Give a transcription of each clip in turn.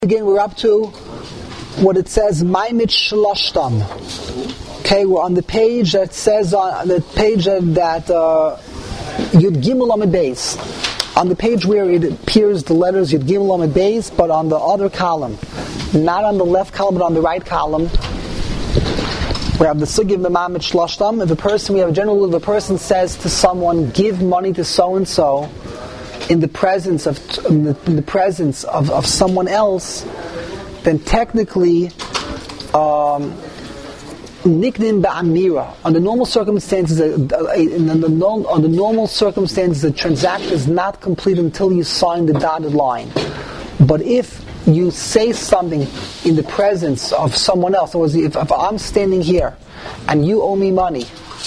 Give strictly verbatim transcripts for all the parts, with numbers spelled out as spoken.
Again, we're up to what it says, Maimit Shloshtam. Okay, we're on the page that says, on the page that, that uh, Yud Gimel Amid Beis. On the page where it appears the letters Yud Gimel Amid Beis, but on the other column. Not on the left column, but on the right column. We have the Sugi of the Maimit Shloshtam. If a person, we have a general rule, if a person says to someone, give money to so-and-so, in the presence of in the, in the presence of, of someone else, then technically um, nikdim ba'amira. Under normal circumstances, a, a, in the, the, under normal circumstances, the transaction is not complete until you sign the dotted line. But if you say something in the presence of someone else, if, if I'm standing here and you owe me money,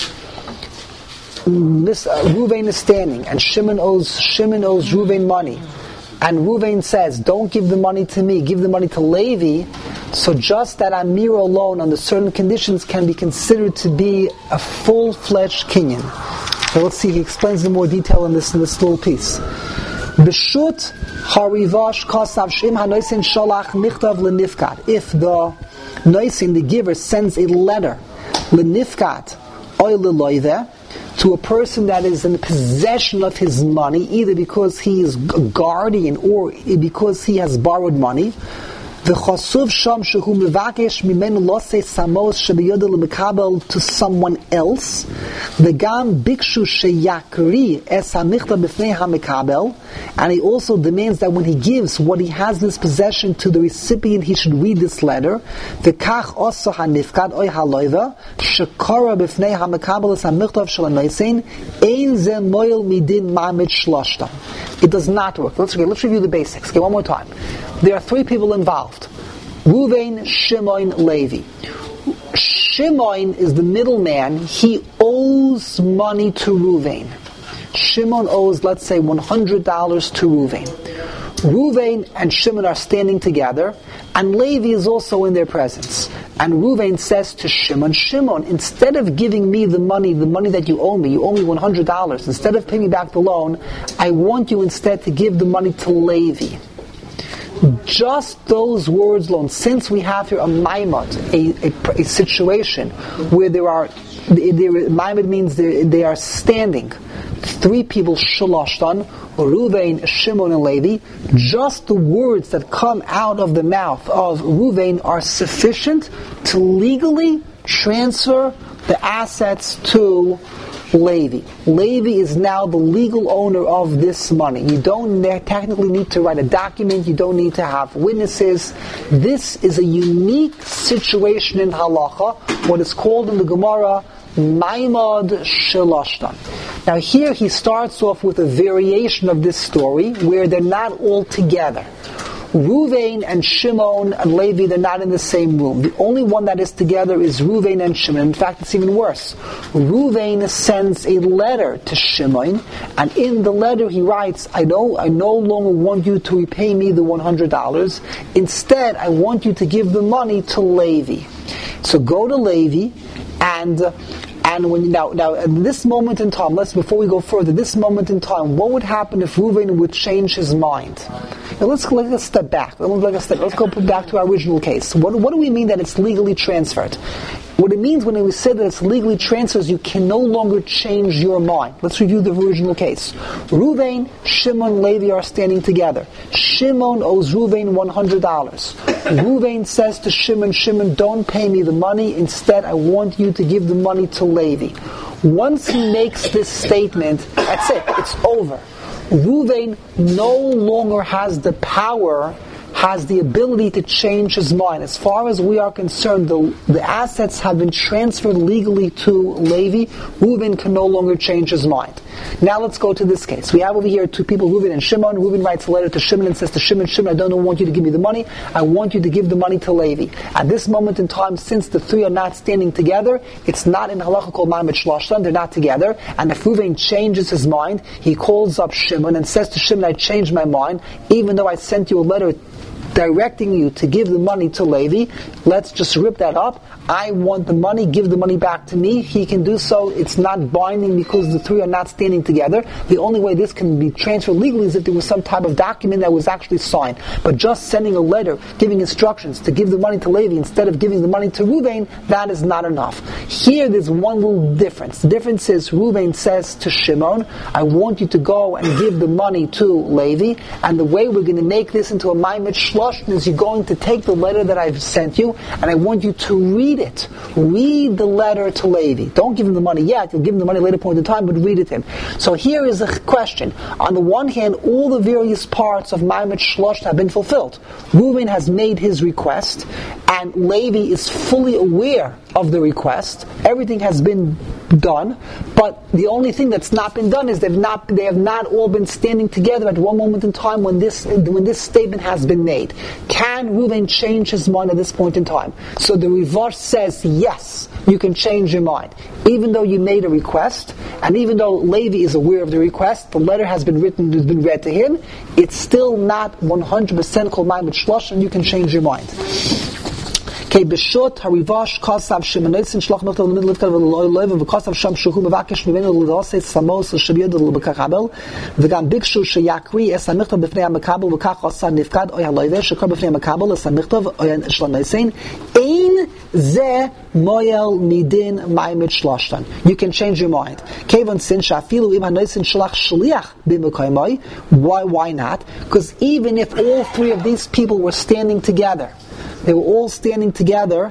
This, uh, Ruvain is standing, and Shimon owes Shimon owes Ruvain money, and Ruvain says, "Don't give the money to me, give the money to Levi." So just that Amira alone, under certain conditions, can be considered to be a full-fledged kinyan. So let's see. He explains in more detail in this in this little piece. B'shut harivash kasav shim hanoisin shalach michtav lenifkat. If the noisin, the giver, sends a letter lenifkat oy leloiveh, to a person that is in possession of his money, either because he is a guardian or because he has borrowed money, the chasuv sham shehu mevakesh mimenu losei samos shebiyodel lemekabel to someone else, the gam bikshu sheyakri es hamichta b'fnei hamekabel, and he also demands that when he gives what he has in his possession to the recipient, he should read this letter. The kach oso hanifkad oy haloiva shekara b'fnei hamekabel es hamichta shalanoisein ein ze moil midin ma'amid shloshta. It does not work. Let's okay, let's review the basics. Okay, one more time. There are three people involved: Ruvain, Shimon, Levi. Shimon is the middleman. He owes money to Ruvain. Shimon owes, let's say, one hundred dollars to Ruvain. Ruvain and Shimon are standing together, and Levi is also in their presence. And Ruvain says to Shimon, Shimon, instead of giving me the money, the money that you owe me, you owe me one hundred dollars, instead of paying me back the loan, I want you instead to give the money to Levi. Just those words alone, since we have here a maimad, a, a, a situation where there are, maimad means they, they are standing, three people, shaloshtan, Ruvain, Shimon, and Levi, just the words that come out of the mouth of Ruvain are sufficient to legally transfer the assets to Levi. Levi is now the legal owner of this money. You don't ne- technically need to write a document. You don't need to have witnesses. This is a unique situation in halacha, what is called in the Gemara Maimad Shaloshtan. Now here he starts off with a variation of this story where they're not all together. Ruvain and Shimon and Levi, they're not in the same room. The only one that is together is Ruvain and Shimon. In fact, it's even worse. Ruvain sends a letter to Shimon, and in the letter he writes, I know I no longer want you to repay me the one hundred dollars. Instead, I want you to give the money to Levi. So go to Levi, and uh, And when now, now at this moment in time, let's before we go further, this moment in time, what would happen if Ruvain would change his mind? Now let's let's step back. Let's, step, let's go back to our original case. What what do we mean that it's legally transferred? What it means when we say that it's legally transferred, you can no longer change your mind. Let's review the original case. Ruvain, Shimon, Levi are standing together. Shimon owes Ruvain one hundred dollars. Ruvain says to Shimon, Shimon, don't pay me the money. Instead, I want you to give the money to Levi. Once he makes this statement, that's it. It's over. Ruvain no longer has the power, has the ability to change his mind. As far as we are concerned, the, the assets have been transferred legally to Levi. Ruvain can no longer change his mind. Now let's go to this case. We have over here two people, Ruvain and Shimon. Ruvain writes a letter to Shimon and says to Shimon, Shimon, I don't want you to give me the money. I want you to give the money to Levi. At this moment in time, since the three are not standing together, it's not in halacha called Maimad Shloshtan, they're not together. And if Ruvain changes his mind, he calls up Shimon and says to Shimon, I changed my mind, even though I sent you a letter directing you to give the money to Levi. Let's just rip that up. I want the money, give the money back to me. He can do so. It's not binding because the three are not standing together. The only way this can be transferred legally is if there was some type of document that was actually signed. But just sending a letter, giving instructions to give the money to Levi instead of giving the money to Reuven, that is not enough. Here there's one little difference. The difference is Reuven says to Shimon, I want you to go and give the money to Levi, and the way we're going to make this into a Maimed Shloshton is you're going to take the letter that I've sent you, and I want you to read it. Read the letter to Levi. Don't give him the money yet. You'll give him the money later point in time, but read it to him. So here is a question. On the one hand, all the various parts of Maimed Shloshton have been fulfilled. Reuven has made his request, and Levi is fully aware of the request. Everything has been done, but the only thing that's not been done is they've not they have not all been standing together at one moment in time when this when this statement has been made. Can Reuven change his mind at this point in time? So the Rivash says yes, you can change your mind. Even though you made a request, and even though Levi is aware of the request, the letter has been written, has been read to him, it's still not one hundred percent called Maimed Shlosh, and you can change your mind. Okay, b'shut harivash kasav shemanotsin shlach nochtav l'mid livkav l'loiv v'kasav sham shuhu mevakesh mimenu l'dosei samos l'shaviyod l'bekachabel v'gam bikshu sheyakri es hamichtav b'fnei hamakabel v'kach asad nifkad oy haloive shekar b'fnei hamakabel es hamichtav oy shlanaisein ein ze moyel midin maimed shloshtan. You can change your mind. Kevon sin shafilu im hanoisin shlach shliach b'mekoymoi. Why? Why not? Because even if all three of these people were standing together, they were all standing together,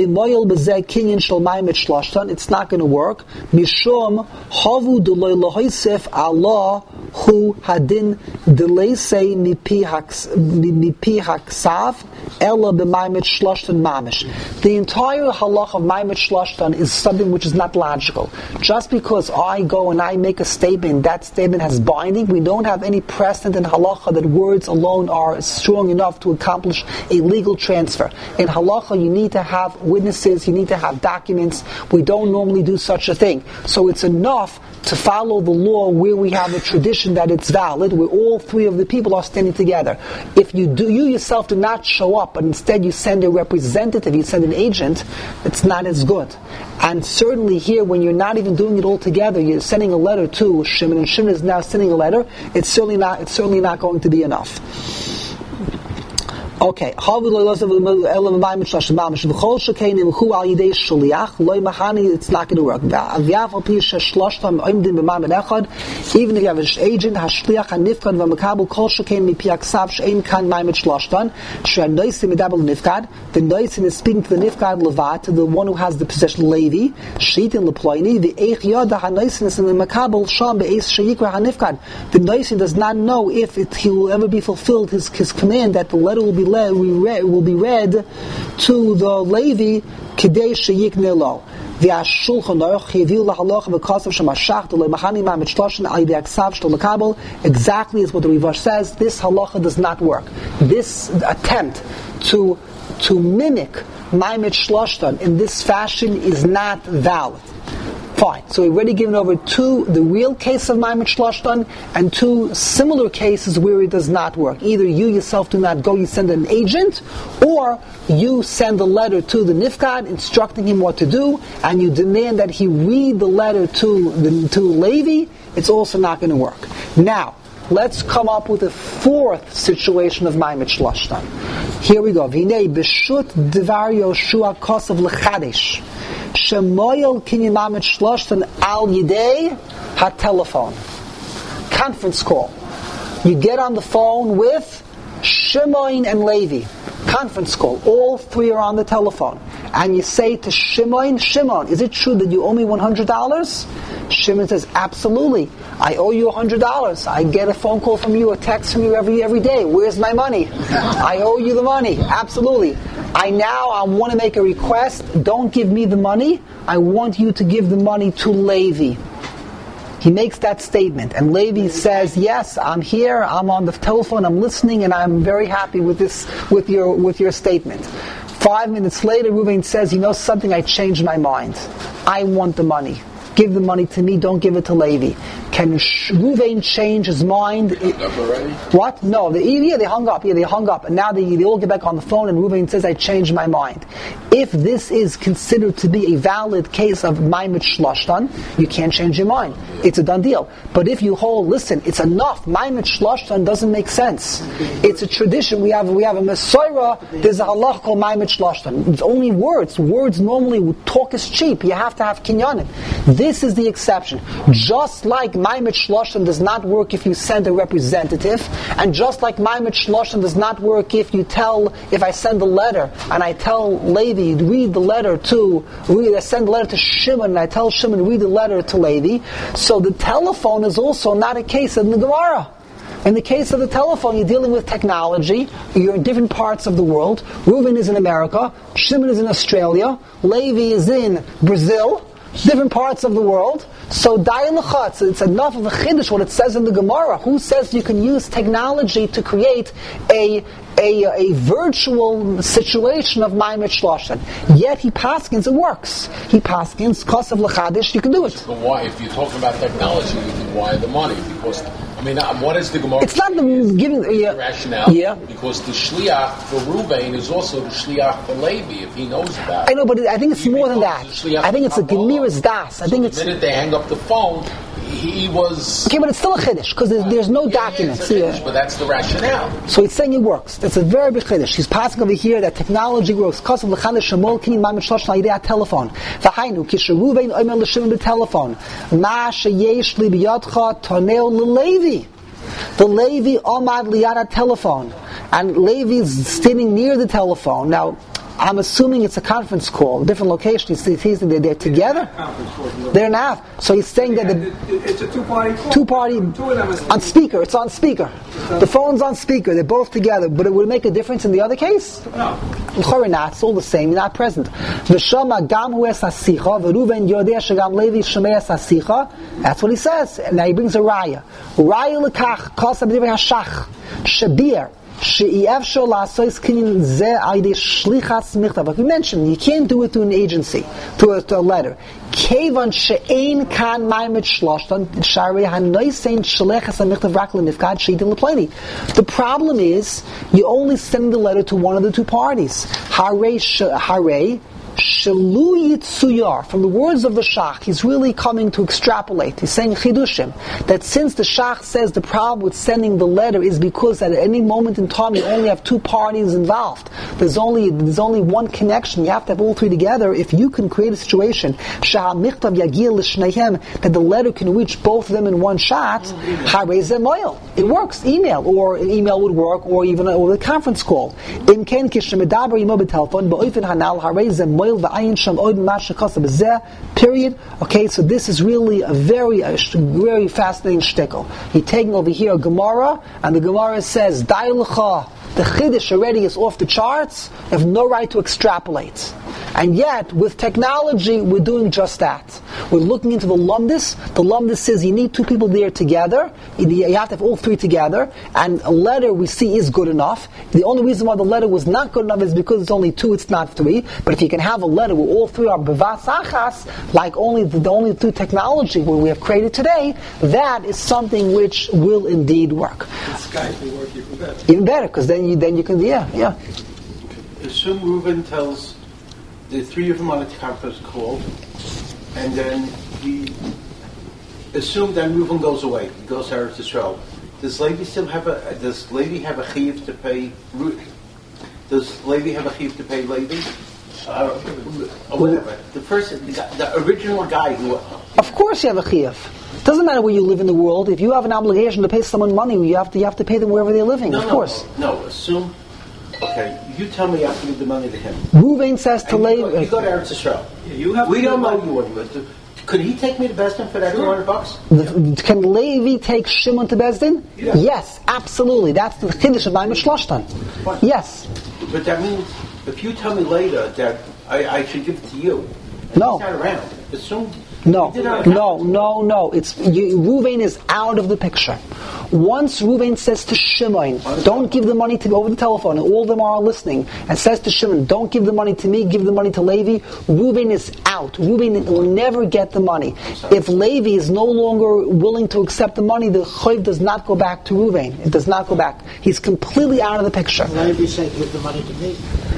it's not going to work. Mishum havu deloy lahoisef Allah hu hadin deleisei mipi haksav ella b'maimed shloshtan mamish. The entire halach of maimed shloshtan is something which is not logical. Just because I go and I make a statement, that statement has binding. We don't have any precedent in halacha that words alone are strong enough to accomplish a legal transfer. In halacha, you need to have witnesses, you need to have documents. We don't normally do such a thing. So it's enough to follow the law where we have a tradition that it's valid, where all three of the people are standing together. If you do, you yourself do not show up, but instead you send a representative, you send an agent, it's not as good. And certainly here, when you're not even doing it all together, you're sending a letter to Shimon, and Shimon is now sending a letter, it's certainly not, it's certainly not going to be enough. Okay, it's not going to work. Even if you have an agent, the noisin is speaking to the nifkad levat, to the one who has the possession Levi. The noisin does not know if it, he will ever be fulfilled his, his command that the letter will be led, will, read, will be read to the Levi kidei sheyikne lo. Exactly is what the Rivash says. This halacha does not work. This attempt to to mimic Maimed Shloshtan in this fashion is not valid. Fine. So we've already given over two, the real case of Maimed Shloshtan, and two similar cases where it does not work. Either you yourself do not go, you send an agent, or you send a letter to the nifkad instructing him what to do, and you demand that he read the letter to the, to Levi. It's also not going to work. Now, let's come up with a fourth situation of Maimed Shloshtan. Here we go. V'hinei b'shut devar Yoshua kosav l'chadesh shemoyel kinyan Maimed Shloshtan al yidei ha-telephone. Conference call. You get on the phone with Shimon and Levi. Conference call. All three are on the telephone. And you say to Shimon, Shimon, is it true that you owe me one hundred dollars? Shimon says, absolutely. I owe you one hundred dollars. I get a phone call from you, a text from you every every day. Where's my money? I owe you the money. Absolutely. I now I want to make a request. Don't give me the money. I want you to give the money to Levi. He makes that statement, and Levi says, yes, I'm here, I'm on the telephone, I'm listening, and I'm very happy with this, with your with your statement. Five minutes later, Reuven says, you know something, I changed my mind. I want the money. Give the money to me, don't give it to Levi. Can Ruvain change his mind? They hung up already? What? No, they, yeah, they hung up. Yeah, they hung up, and now they, they all get back on the phone, and Ruvain says, "I changed my mind." If this is considered to be a valid case of Maimet Shloshtan, you can't change your mind. It's a done deal. But if you hold, listen, it's enough. Maimet Shloshtan doesn't make sense. It's a tradition. We have we have a Mesorah. There's a halach called Maimet Shloshtan. It's only words. Words normally, talk is cheap. You have to have kinyanim. This is the exception. Just like Maimet Shloshtan does not work if you send a representative, and just like Maimet Shloshtan does not work if you tell, if I send a letter and I tell Levi, read the letter to, read, I send a letter to Shimon and I tell Shimon, read the letter to Levi. So the telephone is also not a case in the Gemara. In the case of the telephone, you're dealing with technology. You're in different parts of the world. Reuven is in America. Shimon is in Australia. Levi is in Brazil. Different parts of the world. So it's, it's enough of a chiddush what it says in the Gemara. Who says you can use technology to create a a, a virtual situation of Maimet Shloshtan? Yet he paskins, it works. He paskins, cost of lechadish, you can do it. But why? If you're talking about technology, you can wire the money because. I mean, what is the Gemara? It's not the giving uh, yeah. rationale. Yeah. Because the shliach for Ruvain is also the shliach for Levi, if he knows about it. I know, but I think it's he more than that. I think it's a Gemira's das. I so think the it's. The minute they hang up the phone, he was. Okay, but it's still a chiddush because there's, there's no yeah, documents. Yeah, it's a chiddush, yeah. But that's the rationale. So it's saying it works. That's a very big chiddush. He's passing over here that technology works. Because of lechadish shemol kinin maimet shloshtan idea telephone. V'hainu kisher Ruvain omer l'shimon b'telephone. Ma sheyesh li b'yadcha toneo l'levi. The Levi Omad Liyada telephone, and Levi's standing near the telephone. Now, I'm assuming it's a conference call, a different location. He's, he's, they're, they're together. They're now. So he's saying that the it's a two-party call. Two-party on speaker. It's on speaker. The phone's on speaker. They're both together. But it would make a difference in the other case? No. Not. It's all the same. You're not present. V'shama gam hu es hasicha v'Ruven yodeh shegam Levi shomei es hasicha. That's what he says. Now he brings a raya. Raya lekach kos abdivrei hashach shabir. Like we mentioned, you can't do it through an agency, through a, through a letter. The problem is, you only send the letter to one of the two parties. Hare, Shalu Yitzuyar, from the words of the Shach, he's really coming to extrapolate. He's saying Chidushim, that since the Shach says the problem with sending the letter is because at any moment in time you only have two parties involved. There's only there's only one connection. You have to have all three together. If you can create a situation that the letter can reach both of them in one shot, it works. Email, or email would work, or even a, a conference call. Period. Okay, so this is really a very, a very fascinating shtickle. He's taking over here a Gemara, and the Gemara says, Dailacha, the Chiddush already is off the charts, you have no right to extrapolate. And yet, with technology, we're doing just that. We're looking into the lumdis. The lumdis says you need two people there together. You have to have all three together. And a letter we see is good enough. The only reason why the letter was not good enough is because it's only two, it's not three. But if you can have a letter where all three are bevas achas, like only the, the only through technology where we have created today, that is something which will indeed work. Skype will work even better. Even better, because then you then you can yeah yeah. Assume Reuven tells the three of them on a conference call, and then he assume that Reuven goes away. He goes to Eretz Yisrael. Does Levi still have a? Does Levi have a chiyuv to pay? Does Levi have a chiyuv to pay Levi? Uh, or whatever. The person, the, guy, the original guy who. Of course, you have a chiyuv. It doesn't matter where you live in the world. If you have an obligation to pay someone money, you have to you have to pay them wherever they're living. No, of no, course. No, no, assume. Okay, you tell me I have to give the money to him. Ruvain says to Levi. You, you go to Eretz Yisrael. Yeah, you have we to don't do know you what you would do. Could he take me to Bezdin for that two hundred bucks? The, can Levi take Shimon to Bezdin? Yeah. Yes, absolutely. That's the chiddush of Maimet Shloshtan. Yes. But that means if you tell me later that I, I should give it to you, and No. he's not around. Assume No, no, no, no. It's you, Ruvain is out of the picture. Once Ruvain says to Shimon, "Don't give the money to me," over the telephone, and all of them are listening, and says to Shimon, "Don't give the money to me, give the money to Levi," Ruvain is out. Ruvain will never get the money. If Levi is no longer willing to accept the money, the chayv does not go back to Ruvain. It does not go back. He's completely out of the picture. Levi said, "Give the money to me."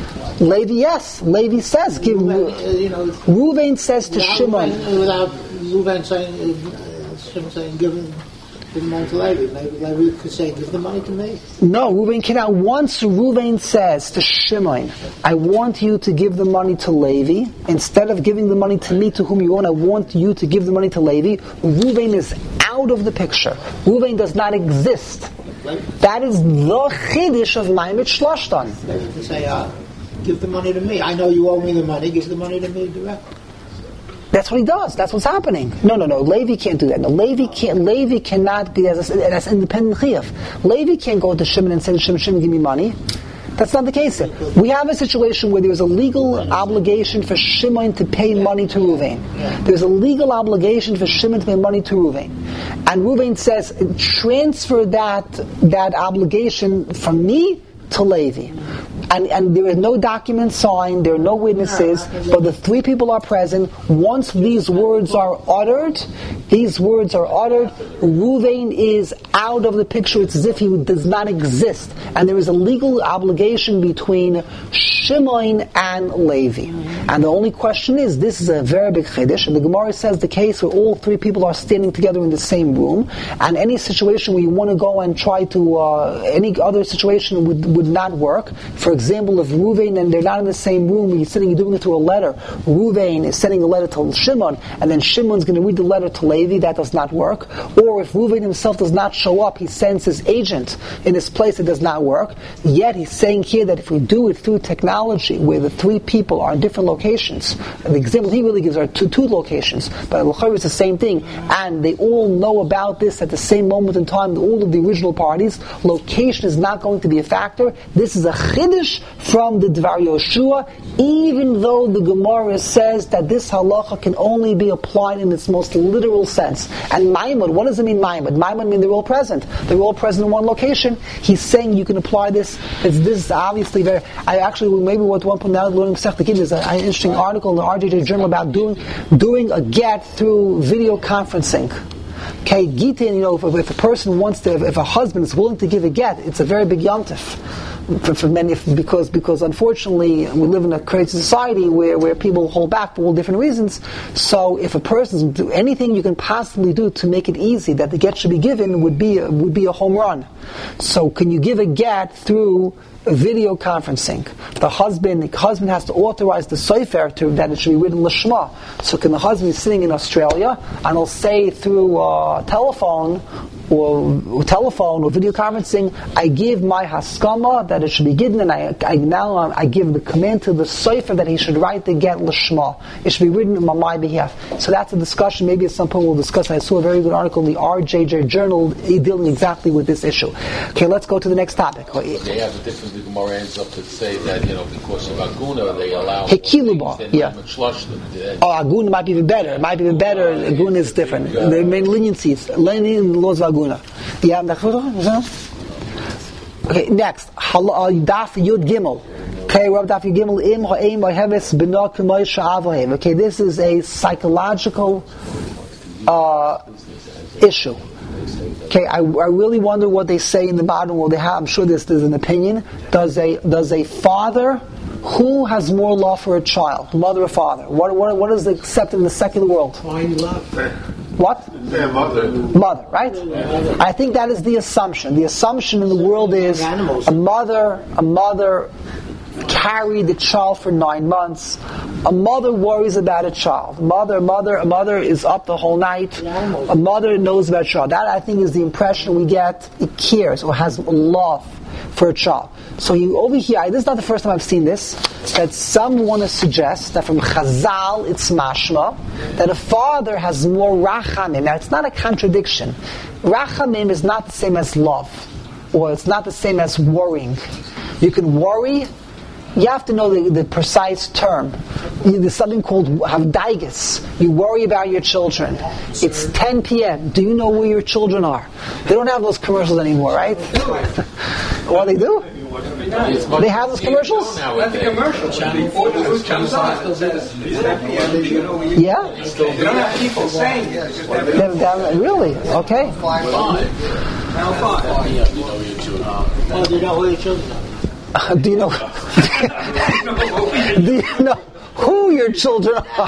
Levi, yes. Levi says, "Give." Ruvain, you know, Ruvain says to without Shimon. Ruvain, without Ruvain saying, uh, Shimon saying, "Give him." Give the money to Levi. Levi. Levi could say, "Give the money to me." No, Reuven cannot. Once Reuven says to Shimon, "I want you to give the money to Levi, instead of giving the money to me to whom you own, I want you to give the money to Levi," Reuven is out of the picture. Reuven does not exist. That is the chiddush of Maimed Shloshtan. Levi could say, uh, "Give the money to me. I know you owe me the money. Give the money to me directly." That's what he does. That's what's happening. No, no, no. Levi can't do that. No, Levi can't. Levi cannot be as that's independent chiyuv. Levi can't go to Shimon and say, "Shimon, Shimon, give me money." That's not the case here. We have a situation where there's a legal obligation for Shimon to pay money to Ruvain. There's a legal obligation for Shimon to pay money to Ruvain, and Ruvain says, "Transfer that that obligation from me to Levi." And, and there is no document signed, there are no witnesses, but the three people are present. Once these words are uttered, these words are uttered, Ruvain is out of the picture. It's as if he does not exist. And there is a legal obligation between Shimon and Levi. And the only question is, this is a very big chiddush, and the Gemara says the case where all three people are standing together in the same room, and any situation where you want to go and try to, uh, any other situation would, would not work. For example, if Ruvain and they're not in the same room, you're sitting, you're doing it through a letter. Ruvain is sending a letter to Shimon, and then Shimon's going to read the letter to Levi. That does not work. Or if Ruvain himself does not show up, he sends his agent in his place. It does not work. Yet he's saying here that if we do it through technology, where the three people are in different locations, and the example he really gives are two, two locations, but al-Khayr is the same thing, and they all know about this at the same moment in time, all of the original parties, location is not going to be a factor. This is a chiddush from the Dvar Yoshua, even though the Gemara says that this halacha can only be applied in its most literal sense. And Maimon, what does it mean Maimon? Maimon means they're all present. They're all present in one location. He's saying you can apply this. It's, this is obviously very, I actually, maybe what one point now learning Masechta Gittin is an interesting article in the R J J Journal about doing doing a get through video conferencing. Okay, Gittin, you know, if, if a person wants to, if, if a husband is willing to give a get, it's a very big yontif. For, for many, because because unfortunately we live in a crazy society where, where people hold back for all different reasons. So if a person do anything you can possibly do to make it easy that the get should be given would be a, would be a home run. So can you give a get through video conferencing? The husband the husband has to authorize the sofer to that it should be written lishma. So can the husband be sitting in Australia and he'll say through uh, telephone or, or telephone or video conferencing, I give my haskama that it should be given, and I, I now um, I give the command to the sofer that he should write the get lishma. It should be written on my behalf. So that's a discussion. Maybe at some point we'll discuss. I saw a very good article in the R J J Journal dealing exactly with this issue. Okay, let's go to the next topic. They have a different. The Gemara ends up to say that, you know, because of Aguna they allow Hekiluba, yeah. Oh, Aguna might be even better. It might be even better. Aguna is different. The main leniencies, lenient laws of Aguna. Yeah. Okay, next Daf Yud Gimel. Okay, Rav Daf Yud Gimel Im Ha'im Ha'heves B'No K'May Sha'avohem. Okay, this is a psychological uh, issue. Okay, I, I really wonder what they say in the bottom. Well, they have. I'm sure there's, there's an opinion. Does a does a father who has more love for a child, mother or father? What what what is accepted in the secular world? Find love. What? Yeah, mother. Mother, right? Yeah. I think that is the assumption. The assumption in the world is a mother, a mother carried the child for nine months. A mother worries about a child. A mother, a mother, a mother is up the whole night. A mother knows about a child. That, I think, is the impression we get. It cares or has love for a child. So you over here, this is not the first time I've seen this, that some want to suggest that from Chazal it's mashma, that a father has more rachamim. Now it's not a contradiction. Rachamim is not the same as love, or it's not the same as worrying. You can worry, you have to know the, the precise term. There's something called havdaigus. You worry about your children. It's ten p.m. Do you know where your children are? They don't have those commercials anymore, right? Well, they do? They have those commercials? That's the commercial. Before the news comes on, Yeah? they don't have people saying it. They're- they're- really? Okay. Now five. Oh, do you know who your children are? Do you know? Do you know who your children are?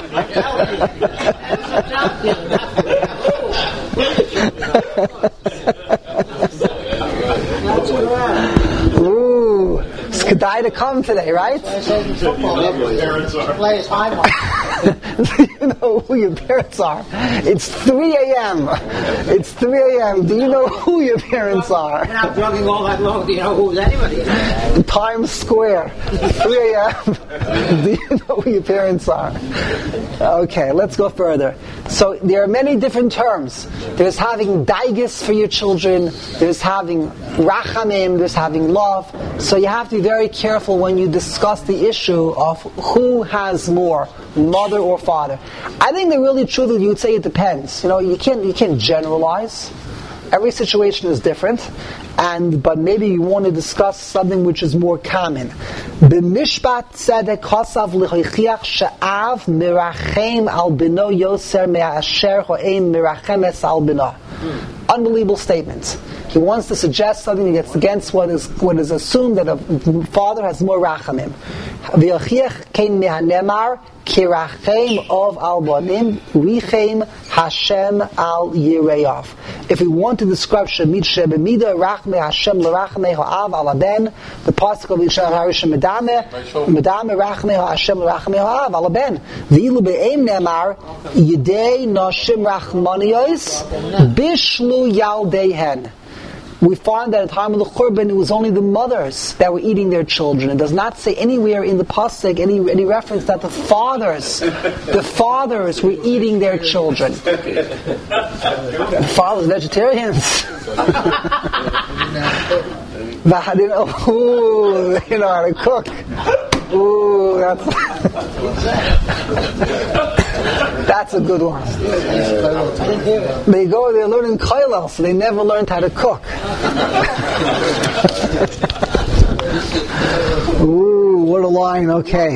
Ooh, it's Kedai to come today, right? I said in football, they play as high mark. Do you know who your parents are? It's three a.m. It's three a.m. Do you know who your parents are? You're not drugging all that long. Do you know who's anybody? Times Square, three a.m. Do you know who your parents are? Okay, let's go further. So there are many different terms. There's having daigus for your children. There's having rachamim. There's having love. So you have to be very careful when you discuss the issue of who has more, mother or father. I think the really truth you would say it depends. You know, you can't you can't generalize. Every situation is different, and but maybe you want to discuss something which is more common. B'mishpat tzedek kosav l'choichiach she'av mirachem al bino yoser me'asher ho'ein mirachemes al bino. Unbelievable statement. He wants to suggest something that's against what is what is assumed that a father has more rachamim. V'yochiach kein mehanemar kirachem of al banim richem Hashem al yireyav. If we want to describe Shemit Shebemida Rachme Hashem L'Rachme Ha'av Al Ben, the pasuk of Yishar Harishim Medame Medame Rachme Hashem L'Rachme Ha'av Al Ben. V'ilu be'em nemar Yidei Noshim Rachmaniyos Bishlu Yaldeihen. We find that at the time of the Churban, it was only the mothers that were eating their children. It does not say anywhere in the pasuk any any reference that the fathers, the fathers were eating their children. The fathers, vegetarians. But you know, ooh, they know how to cook. Ooh, that's that's a good one. They go, they're learning koilel, so they never learned how to cook. Ooh, what a line, okay.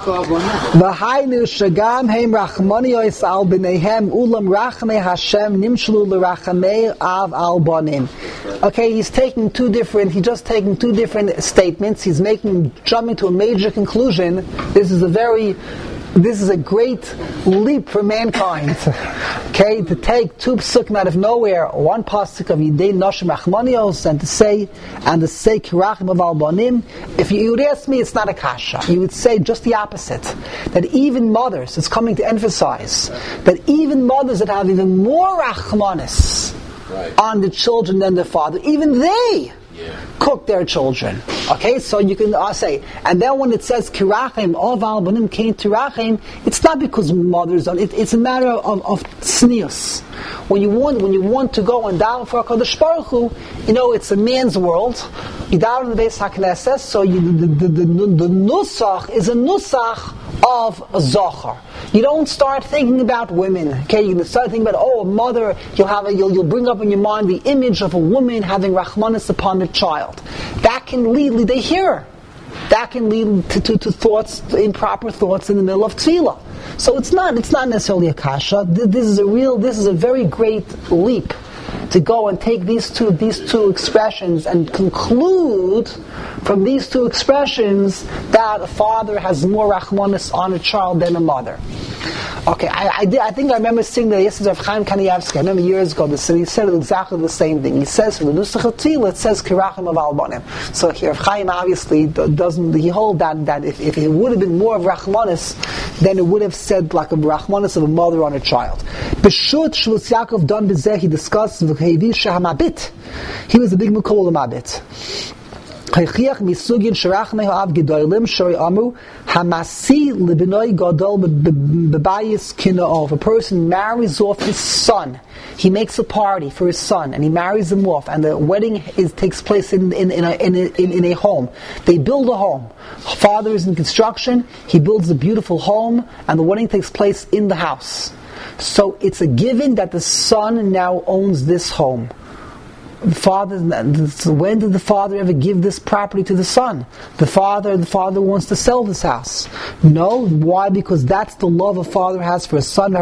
V'hainu shagam heim rachmaniyos al b'neihem ulam rachmei Hashem nimshlu l'rachamei av al banim. Okay, he's taking two different, he's just taking two different statements. He's making, jumping to a major conclusion. This is a very, this is a great leap for mankind. Okay, to take two psukim out of nowhere, one pasuk of Yidei Noshim Rachmanios, and to say, and to say Kirachim of Al Banim. If you, you would ask me, it's not a kasha. You would say just the opposite. That even mothers, it's coming to emphasize, that even mothers that have even more Rachmanis right. on the children than the father, even they yeah. cook their children. Okay, so you can uh, say, and then when it says kirachim of al banim came tirachim, it's not because mothers are. It, it's a matter of of tznius. When you want, when you want to go and down for a Kadosh Baruch Hu, you know it's a man's world. You down in the Beis HaKnesses, so you, the, the, the, the, the nusach is a nusach of a zochar. You don't start thinking about women. Okay, you start thinking about oh, a mother. You'll have a, you'll, you'll bring up in your mind the image of a woman having rachmanis upon a child. That can lead. They hear. That can lead to, to, to thoughts, to improper thoughts in the middle of tefillah. So it's not. It's not necessarily a kasha. This is a real. This is a very great leap to go and take these two these two expressions and conclude from these two expressions that a father has more rachmanis on a child than a mother. Okay, I, I, did, I think I remember seeing the yesterday of Chaim Kanievsky. I remember years ago. This, and he said exactly the same thing. He says for the Nusach HaTefillah, it says Kirachim of Al Banim. So here, Chaim obviously doesn't. He hold that that if, if it would have been more of Rachmanis, then it would have said like a Rachmanis of a mother on a child. B'shut Shvus Yaakov Don Bezeh, he discussed V'Hevi Shehamabit. He was a big Mekol Mabit. Haychiach misugin sharachmei ha'av gedolim shari amu hamasi libinoi gadol bebayis kina'ov. A person marries off his son. He makes a party for his son and he marries him off, and the wedding is, takes place in, in, in, a, in, a, in, in a home. They build a home. Father is in construction, he builds a beautiful home, and the wedding takes place in the house. So it's a given that the son now owns this home. The father, when did the father ever give this property to the son? The father, the father wants to sell this house. No, why? Because that's the love a father has for a son.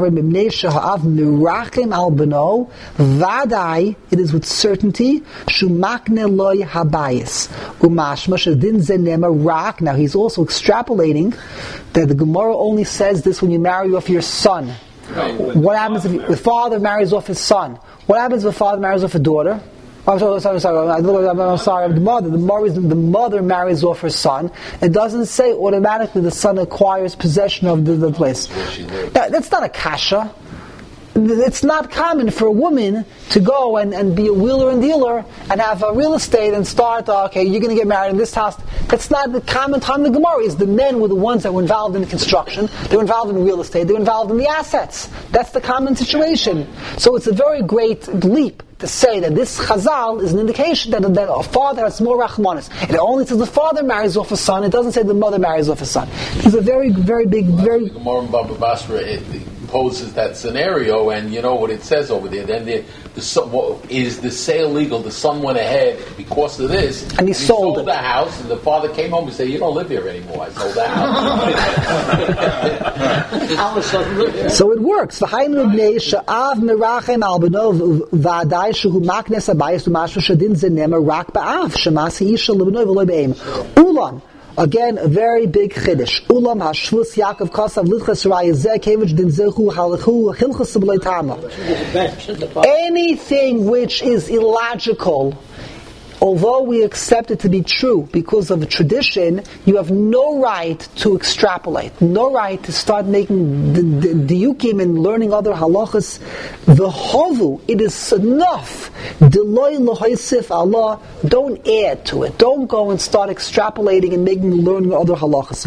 Vadai, it is with certainty. Shumakne loy habayis umashma shedin zenema rak. Now he's also extrapolating that the Gemara only says this when you marry off your son. What happens if the father marries off his son? What happens if the father marries off a daughter? I'm sorry, sorry, sorry, I'm sorry, the mother. The mother, the mother marries off her son. It doesn't say automatically the son acquires possession of the, the place. Now, that's not a kasha. It's not common for a woman to go and, and be a wheeler and dealer and have a real estate and start, uh, okay, you're going to get married in this house. That's not the common time in the Gemara. Is the men were the ones that were involved in the construction. They were involved in real estate. They were involved in the assets. That's the common situation. So it's a very great leap to say that this chazal is an indication that, that a father has more rachmanis. It only says the father marries off a son. It doesn't say the mother marries off a son. It's a very, very big, very... The Gemara in Baba Basra, it poses that scenario, and you know what it says over there. Then the, the son, what, is the sale legal? The son went ahead because of this, and he, he sold, sold the house, and the father came home and said, "You don't live here anymore. I sold the house." So it works. Ulam. Again, a very big chiddush. Ulam hashvus Yaakov Kosav Litchas Rayazeh Kevich Din Zechu Halachu Hilchas B'Leitama. Anything which is illogical, although we accept it to be true because of a tradition, you have no right to extrapolate, no right to start making the diyukim and learning other halachas. The hovu, it is enough. Deloy lohaisif Allah, don't add to it. Don't go and start extrapolating and making learning other halachas.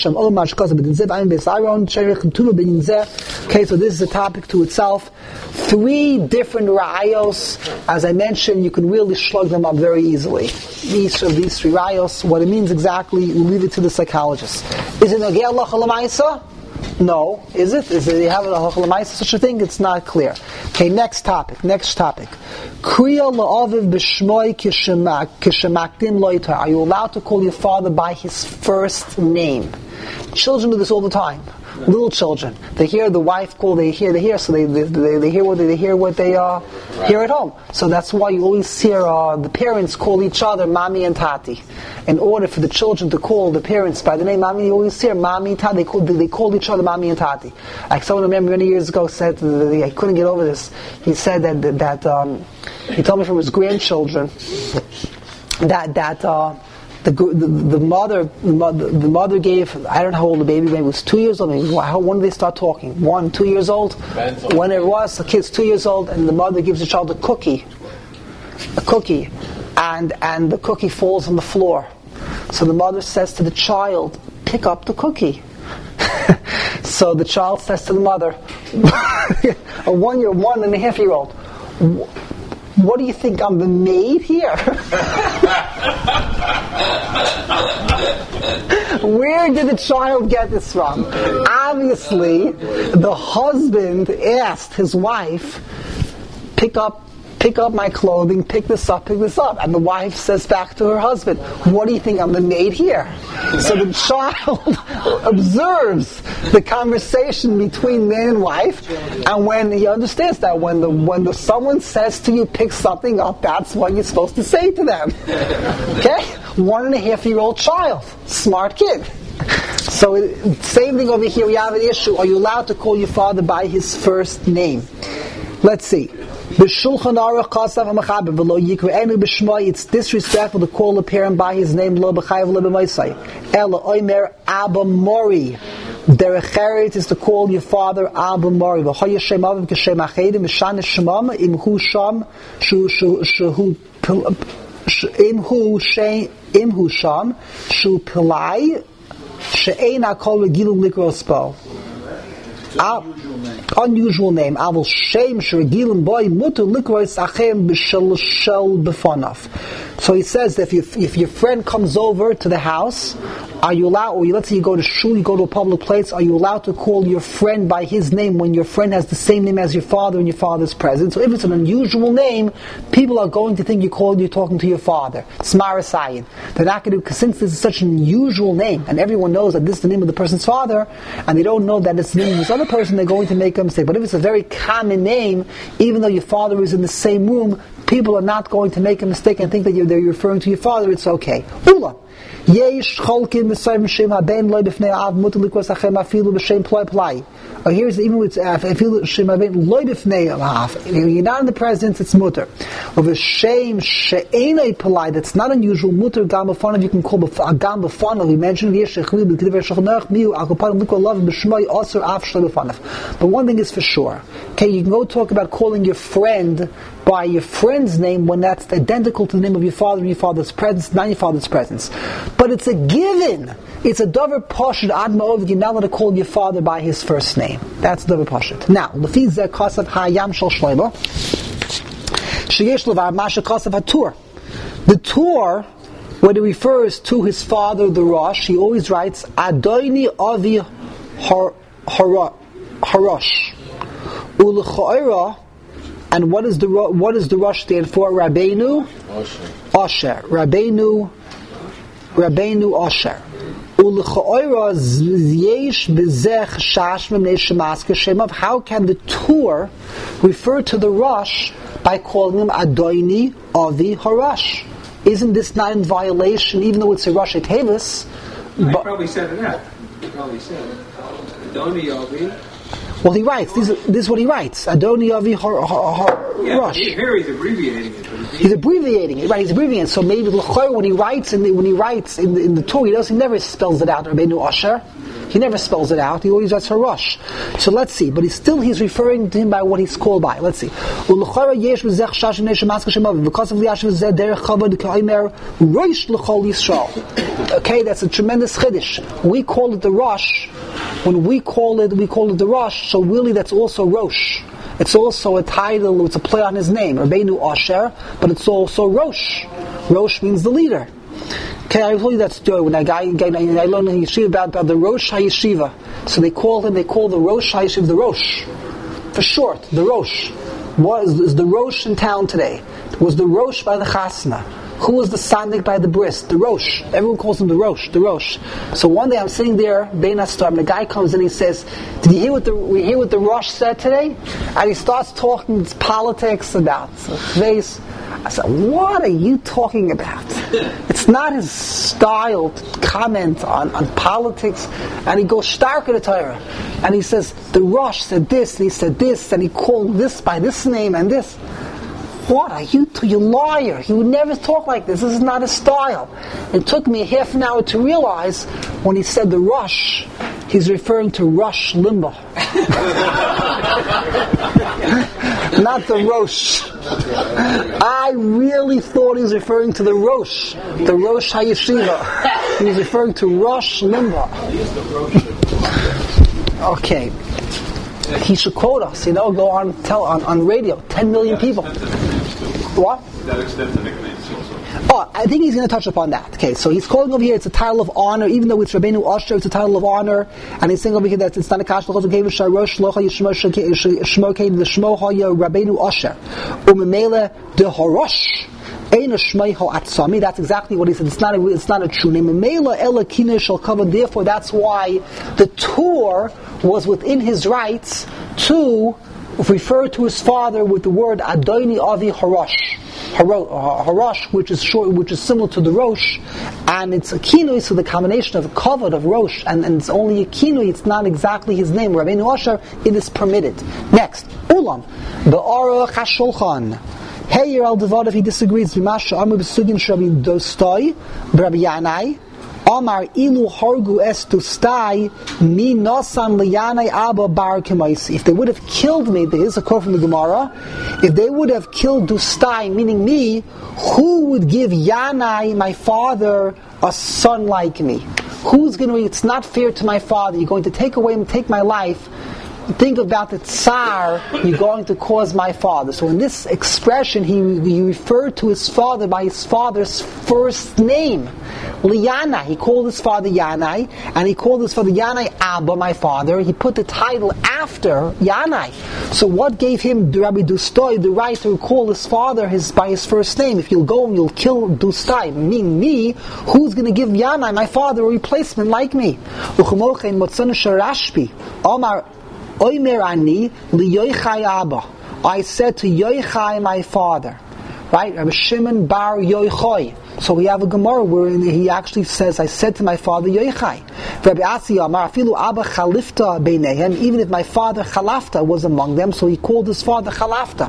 Okay, so this is a topic to itself. Three different rayos. As I mentioned, you can really slug them up very easily. Each of these three rayos, what it means exactly, we leave it to the psychologist. Is it Nogei Halacha L'Maisa? No. Is it? Is it, you have a Halacha L'Maisa, such a thing? It's not clear. Okay, next topic, next topic. Kriya La'aviv B'Shmoi Kishemakdim Loita. Are you allowed to call your father by his first name? Children do this all the time. Little children, they hear the wife call, they hear, they hear, so they they, they, they hear what they, they hear what they uh, right. hear at home. So that's why you always hear uh, the parents call each other Mami and Tati. In order for the children to call the parents by the name Mami, you always hear Mami, Tati. They call, they call each other Mami and Tati. Like someone I remember many years ago said, I couldn't get over this. He said that that um, he told me from his grandchildren that that. Uh, The, the, the mother, the mother, the mother gave, I don't know how old the baby, maybe it was two years old, maybe, how, when did they start talking? One, two years old? When it was, the kid's two years old, and the mother gives the child a cookie. A cookie. And, and the cookie falls on the floor. So the mother says to the child, pick up the cookie. So the child says to the mother, a one year, one and a half year old, what do you think, I'm the maid here? Where did the child get this from? Obviously, the husband asked his wife, pick up pick up my clothing, pick this up, pick this up. And the wife says back to her husband, what do you think, I'm the maid here? So the child observes the conversation between man and wife, and when he understands that when the when the someone says to you, pick something up, that's what you're supposed to say to them. Okay? One and a half year old child. Smart kid. So, same thing over here, we have an issue. Are you allowed to call your father by his first name? Let's see. It's disrespectful to call a parent by his name. Ella oimer Abba Mori. Derech Eretz is to call your father Abba Mori. V'hoya shem avim k'shem achedim v'shan shemam imhu sham shu shu shu imhu shem Imhu Sham, Shu Pilai, She'ena Kol Regilum Likros Bo. Unusual name. I will shame Shregilim boy mutu likrois achem b'shel shel b'fanav. So he says that if, you, if your friend comes over to the house, are you allowed, or let's say you go to shul, you go to a public place, are you allowed to call your friend by his name when your friend has the same name as your father and your father's present? So if it's an unusual name, people are going to think you're calling, you're talking to your father. Smara Sayin. They're not going to, because since this is such an unusual name, and everyone knows that this is the name of the person's father, and they don't know that it's the name of this other person, they're going to make a mistake. But if it's a very common name, even though your father is in the same room, people are not going to make a mistake and think that you're, they're referring to your father. It's okay. Ula. Yesh cholkin b'sayim shem haben loy b'fnei av mutar likros achem afilu b'shem ploi plai. Or here's even with afilu shem haben loy b'fnei av. If you're not in the presence, it's mutar. Or v'shem she'enei plai, that's not unusual. Mutar gam b'fanav, you can call a gam b'fanav. We mentioned yesh shechli b'kdiver shechnach miu akopanim likro love b'shmoi osir av shloi b'fanav. But one thing is for sure. Okay, you can go talk about calling your friend by your friend's name when that's identical to the name of your father and your father's presence, not your father's presence. But it's a given. It's a davar pashut adma over. You're not allowed to call your father by his first name. That's davar pashut. Now, lefi zeh kasav hayam shel shloimo sheyesh levar masha kasav hatur. The Tur, when it refers to his father, the Rosh, he always writes Adoni Avi Harosh Ulechaira. And what is the what does the Rosh stand for? Rabbeinu Asher. Rabbeinu Rabbeinu Asher. Ulechaira yesh bezech shashmim neshamaske shemav. How can the Tur refer to the Rosh by calling him Adoni Avi Harash? Isn't this not in violation, even though it's a Rosh Tevis? I probably said it out. He probably said it. Adoni Avi. Well, he writes. This is, this is what he writes. Adoni Avi Har, Har, Har, yeah, Rosh. Here he's abbreviating it. He's abbreviating it, right? He's abbreviating it. So maybe l'chor when he writes in the, when he writes in the, in the Torah, he does. He never spells it out. Rabbeinu Asher. He never spells it out. He always writes Harosh. So let's see. But he's still he's referring to him by what he's called by. Let's see. U'l'chora yesh v'zech shash v'nei shemaska shemav v'kos of liyash v'zeh derech chavod k'omer rosh l'chol Yisrael. Okay, that's a tremendous chiddush. We call it the Rosh. When we call it, we call it the Rosh. So really, that's also Rosh. It's also a title. It's a play on his name, Rabbeinu Asher. But it's also Rosh. Rosh means the leader. Okay, I told you that story when I, I, I learned in Yeshiva about, about the Rosh HaYeshiva. So they call him, they call the Rosh HaYeshiva the Rosh. For short, the Rosh. Was is the Rosh in town today? Was the Rosh by the Chasna? Who was the Sandik by the bris? The Rosh. Everyone calls him the Rosh, the Rosh. So one day I'm sitting there, Bein HaStar, and the guy comes in and he says, did you hear what the, we hear what the Rosh said today? And he starts talking politics about face. I said, what are you talking about? It's not his style to comment on, on politics. And he goes stark at the Torah. And he says, the Rosh said this, and he said this, and he called this by this name and this. What are you, to you liar? He would never talk like this. This is not his style. It took me half an hour to realize when he said the Rosh, he's referring to Rush Limbaugh. Not the Rosh. I really thought he was referring to the Rosh, the Rosh HaYeshiva. He was referring to Rush Limbaugh. Okay. He should quote us, you know, go on tell on, on radio, ten million people. What? That extends the nicknames also. Oh, I think he's going to touch upon that. Okay, so he's calling over here, it's a title of honor, even though it's Rabbeinu Asher, it's a title of honor, and he's saying over here that it's not a kash, l'chos gave sharosh locha yishmo shmo came the shmo haya Rabbeinu Asher, umemele de horosh. That's exactly what he said. It's not a, it's not a true name. Therefore, that's why the Tur was within his rights to refer to his father with the word Adoni Avi Harosh. Harosh, which is short, which is similar to the Rosh, and it's a kinui, so the combination of a kavod of Rosh, and, and it's only a kinui, it's not exactly his name. Rabbeinu Asher, it is permitted. Next, Ulam, the Aruch HaShulchan. Hey, Yer al Devad, if he disagrees, V'masha Amru B'sugin Shabbi Dostoi, B'Rabbi Yanai, Amar ilu hargu estustai mi nosan liyanai abba bar kemaisi. If they would have killed me, there is a quote from the Gemara, if they would have killed Dustai, meaning me, who would give Yanai, my father, a son like me? Who's going to, it's not fair to my father, you're going to take away and take my life. Think about the tsar you're going to cause my father. So in this expression, he, he referred to his father by his father's first name, Liana. He called his father Yanai, and he called his father Yanai Abba, my father. He put the title after Yanai. So what gave him, Rabbi Dustoi, the right to call his father his by his first name? If you'll go and you'll kill Dustai, meaning me, who's going to give Yanai, my father, a replacement like me? Omar Oimer ani liyoichai Abba. I said to Yoichai, my father. Right? Rabbi Shimon bar Yoichai. So we have a Gemara where he actually says, I said to my father Yoichai. Rabbi Asi Amar afilu Abba Chalifta beinehem. Even if my father Chalafta was among them, so he called his father Chalafta.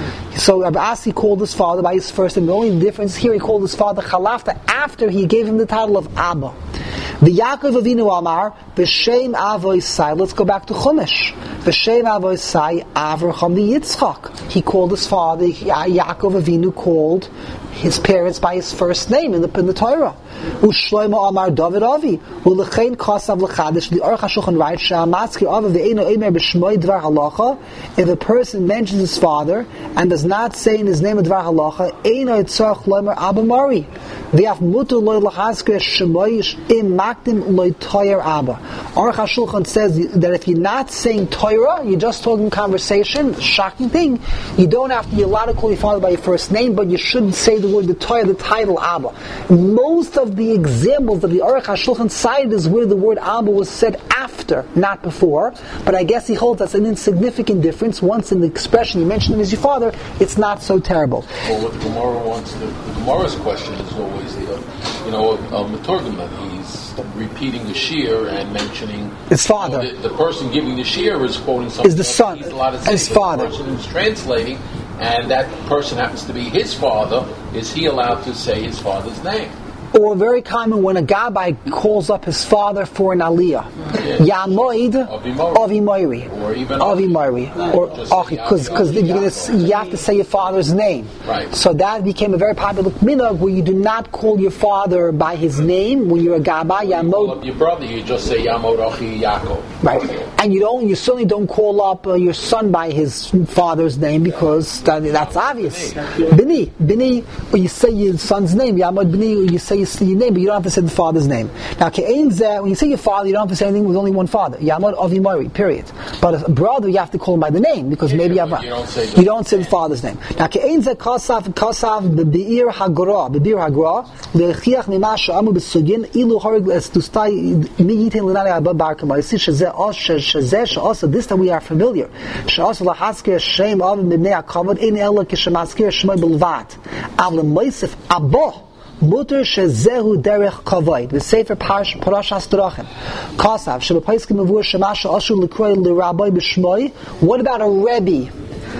So Rabbi Asi called his father by his first name. The only difference here, he called his father Chalafta after he gave him the title of Abba. The Yaakov Avinu Amar B'Shem Avoisai. Let's go back to Chumash. B'Shem Avoisai Avraham the Yitzchak. He called his father Yaakov Avinu called his parents by his first name in the, in the Torah. Ushloimo Amar David Avi. Ulechein Kasav Lechadish. The Aruch HaShulchan writes Shamatzki Av Ve'eno Eimer B'Shmoi Dvar Halacha. If a person mentions his father and does not say in his name a Dvar Halacha, Eino Yitzchak Loimer Abba Mari. V'af Mutu Loi Lachazke Shemoish Im Makdim Loi Toyer Abba. Aruch HaShulchan says that if you're not saying Torah, you're just talking conversation, shocking thing, you don't have to be allowed to call your father by your first name, but you shouldn't say the word, the Torah, the title Abba. Most of the examples that the Aruch HaShulchan cited is where the word Abba was said after, not before, but I guess he holds that's an insignificant difference. Once in the expression you mention him as your father, it's not so terrible. Well, what the Gemara wants, the, the Gemara's question is always the, uh, you know, a, a Meturgeman, he's repeating the shir and mentioning his father. You know, the, the person giving the shir is quoting something is the son, he's allowed to say. His father. The person who's translating, and that person happens to be his father, is he allowed to say his father's name? Or very common when a Gabbai calls up his father for an aliyah. Yeah. Yamoid Avimoiri. Or even Avimoiri. Or Achi. Because you have to say your father's name. Right. So that became a very popular minhag where you do not call your father by his name when you're a Gabbai. When you call up your brother, you just say Yamod Achi Yaakov. Right. And you don't. You certainly don't call up uh, your son by his father's name because that, that's obvious. Bini. Bini. Or you say your son's name. Yamod Bini. Or you say your name, but you don't have to say the father's name. Now, when you say your father, you don't have to say anything with only one father. Yamod Avimori, period. But a brother, you have to call him by the name because maybe you have. You don't say the, you don't say the father's name. Now, kasav kasav be'ir hagra be'ir hagra lechiach mimash amu besugin ilu harig estustai miyitin lenali abba bar kamaisi shezeh os shezeh she'asa. This that we are familiar. She'asa lahasker shem av mibnei hakavod ein ela kishemasker shmoi belvat av lemoisef abba. Mutter shezehu derech kavod. The Sefer Parash Parashas Drachim. Kasav shebepaiskim mavur shemasha ashu lekroi l'rabbi b'shmoi. What about a rebbe?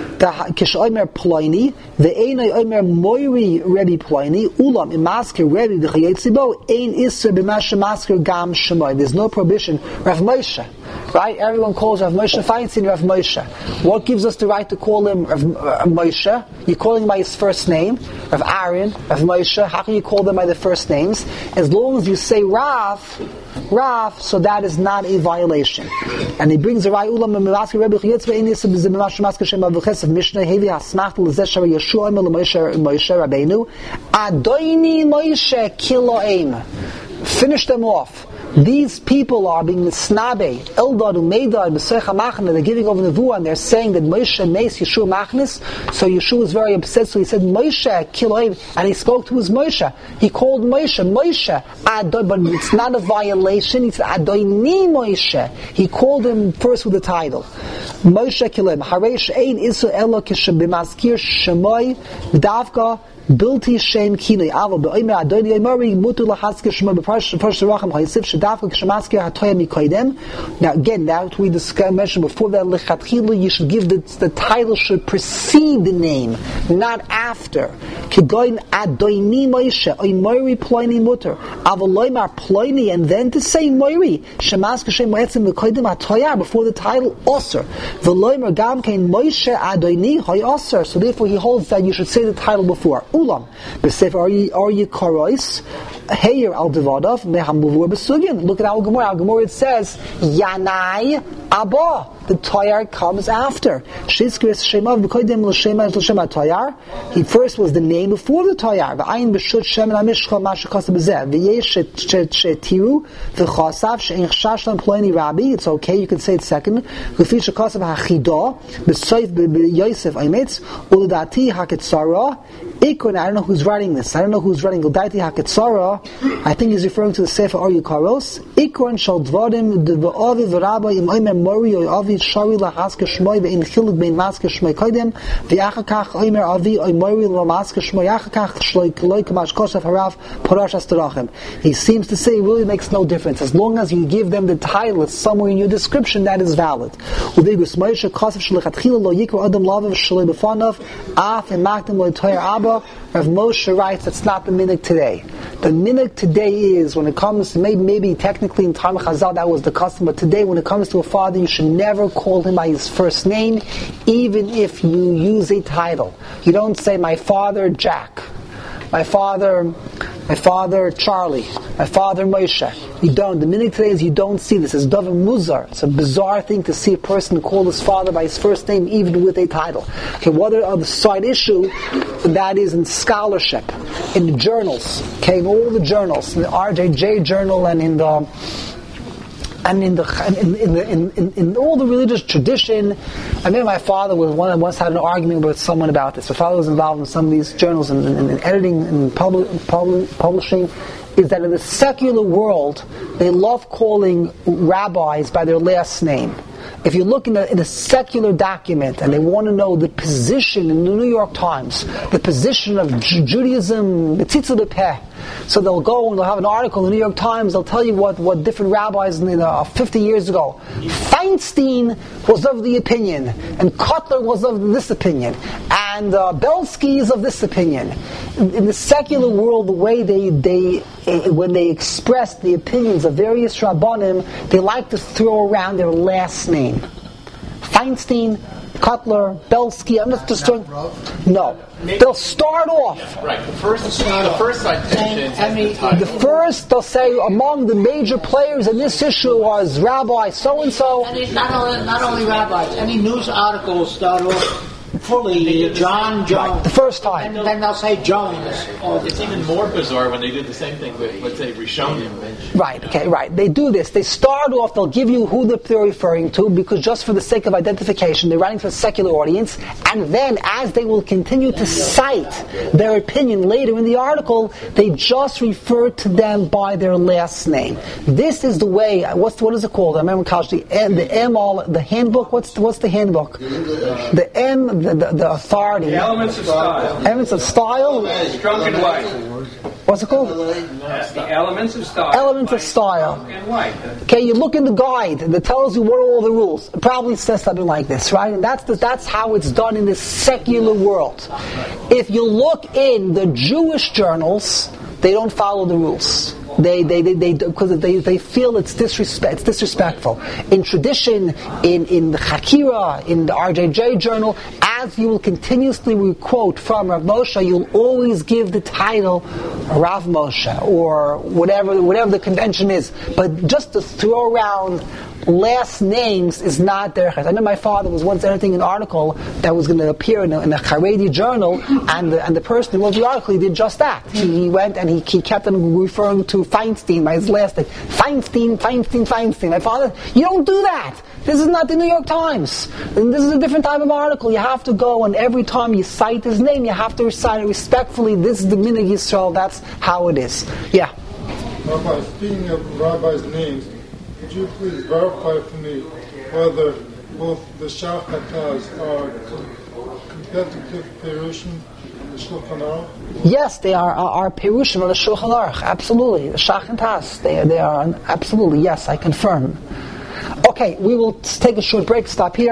Kishomer Ploini, the Einay Omer Moiri Rebbe Ploini, Ulam Imasker Rebbe the Chayetzibo, Ein Isser B'Masha Masker Gam Shemoy. There's no prohibition. Rav Moshe, right? Everyone calls Rav Moshe Feinstein Rav Moshe. What gives us the right to call him Rav uh, Moshe? You're calling him by his first name, Rav Aaron, Rav Moshe. How can you call them by their first names? As long as you say Rav, Rav, so that is not a violation. And he brings the right Ulam Imasker Rebbe Chayetzibo, Ein Isser B'Masha Masker Shemoy. Mishnah Hevi Hasmach L'Zeh Yeshua Emel Moshe Moshe Rabbeinu Adoini Moshe Kiloim. Finish them off. These people are being Snabe, Eldad, Umeidad, B'Secha Machna. They're giving over Nevuah and they're saying that Moshe makes Yeshua Machnis. So Yeshua is very upset. So he said Moshe Kiloim, and he spoke to his Moshe. He called Moshe Moshe Adoy, but it's not a violation. He said Adoini Moshe. He called him first with the title Moshe Kiloim. Haresh Ein Isu Elo Kishem B'Maskir Shemoy Davka Bilti Shem Kinoi Avo Be'omer Adoni Omari Mutu Lahaske Shema B'Parsh Racham Hayisif Shedafka Kshemaske Hatoya Mikoidem. Now again, that we discussed, mentioned before that Lechatchila, you should give the, the title should precede the name, not after. Kigoin Adoni Moshe Oimori Ploini Mutter Avoloimar Ploini, and then to say Moiri Shemaske Shem Moetzim Mikoidem Hatoya before the title Osir. Veloimar Gam Kein Moshe Adoni Hoy Osir. So therefore he holds that you should say the title before. Ulam, B'Sefer Arye Karois, Heyer Al Devadav, Mehamuvur Besugin. Look at our Gemara. Our Gemara, it says, Yanai Abba. The Toyar comes after. Shizkris Shemav B'Koidem L'Shema L'Shema Toyar. He first was the name before the Toyar. V'ayin B'Shut Shem L'Amishcha Mashakasa B'Zeh. V'yesh Shetiru V'Chasav She'en Chashlan Ploini Rabbi. It's okay, you can say it second. L'Fi Shakasav HaChidah B'Soif B'Yosef Aimetz U'Ladati HaKetzara. Ikon, I don't know who's writing this. I don't know who's writing U'Ladati HaKetzara. I think he's referring to the Sefer Arye Karos. Ikon Shal Dvarim D'V'Avi V'Rabbi Im Omer Mori Oavi Shari lahaske shmoi ve'in chiluk bein maske shmoi koidem ve'achakach oimer avi oimori lamaske shmoi achakach shloi koloi kamash kosef harav parashas terachim. He seems to say it really makes no difference as long as you give them the title somewhere in your description that is valid. Uvigus Moshe kosef shlechatchila lo yikra adam laviv shloi b'fanav af and makdim lo toyer abba. Rav Moshe writes that's not the minhag today. The minhag today is when it comes to maybe maybe technically in time of Chazal that was the custom, but today when it comes to a father you should never call him by his first name, even if you use a title. You don't say my father Jack, my father, my father Charlie, my father Moshe. You don't. The minhag today is you don't see this. It's davar muzar. It's a bizarre thing to see a person call his father by his first name, even with a title. Okay, what are the side issue? That is in scholarship, in the journals. Okay, in all the journals, in the R J J journal and in the and in the in in, the, in, in, in all the religious tradition. I remember my father was one that once had an argument with someone about this. My father was involved in some of these journals and in, in, in editing and public, public, publishing. Is that in the secular world they love calling rabbis by their last name. If you look in a, in a secular document and they want to know the position in the New York Times, the position of Ju- Judaism, mitzitza b'peh, so they'll go and they'll have an article in the New York Times, they'll tell you what, what different rabbis you know, fifty years ago. Feinstein was of the opinion, and Kotler was of this opinion, and uh, Belsky is of this opinion. In, in the secular world, the way they, they uh, when they express the opinions of various rabbanim, they like to throw around their last name. Feinstein, Kotler, Belsky. I'm not just doing. No, they'll start off. Right. The first, the first citation. The first, they'll say among the major players in this issue was Rabbi so and so. Not only not only rabbis, any news article will start off fully John Jones. Right, the first time. And then they'll say Jones. Oh, it's even more bizarre when they did the same thing with, let's say, Rishonim. Right, okay, right. They do this. They start off, they'll give you who they're referring to, because just for the sake of identification, they're writing for a secular audience, and then as they will continue to cite their opinion later in the article, they just refer to them by their last name. This is the way, what's what is it called? I remember college, the M, the M all, the handbook, what's the, what's the handbook? The M, the, the, the authority. The elements of style. Elements of style. Strong and white. What's it called? Yes, the elements of style. Elements of style. And white. Okay, you look in the guide that tells you what are all the rules. It probably says something like this, right? And that's the, that's how it's done in this secular world. If you look in the Jewish journals, they don't follow the rules. They they they they because they, they feel it's disrespect it's disrespectful. In tradition, in in the Chakira, in the R J J journal, as you will continuously quote from Rav Moshe, you'll always give the title Rav Moshe or whatever whatever the convention is. But just to throw around last names is not their chesed. I know my father was once editing an article that was going to appear in a, in a Haredi journal, and the, and the person who wrote the article, he did just that. He, he went and he, he kept on referring to Feinstein by his last name. Feinstein, Feinstein, Feinstein. My father, you don't do that. This is not the New York Times. And this is a different type of article. You have to go, and every time you cite his name, you have to recite it respectfully. This is the Minhag Yisrael. That's how it is. Yeah. Rabbi, speaking of rabbis' names, could you please verify for me whether both the Shach HaTaz are competitive Perushim, the Shulchan Aruch? Yes, they are are, are Perushim of the Shulchan Aruch. Absolutely, the Shach and Tas. They they are absolutely yes. I confirm. Okay, we will take a short break. Stop here.